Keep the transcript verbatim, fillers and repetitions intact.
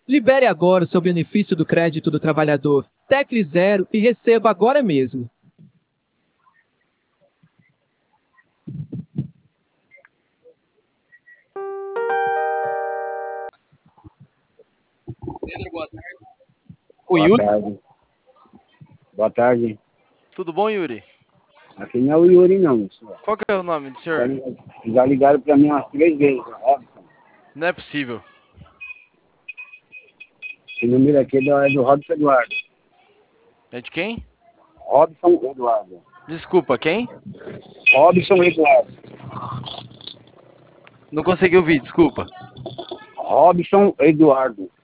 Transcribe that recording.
Libere agora o seu benefício do crédito do trabalhador. Tecle zero e receba agora mesmo. Pedro, boa tarde. O Boa Yuri? tarde. Boa tarde. Tudo bom, Yuri? Aqui não é o Yuri, não, senhor. Qual que é o nome do senhor? Já, já ligaram para mim umas três vezes, Robson. Não é possível. Esse número aqui é do, é do Robson Eduardo. É de quem? Robson Eduardo. Desculpa, quem? Robson Eduardo. Não consegui ouvir, desculpa. Robson Eduardo.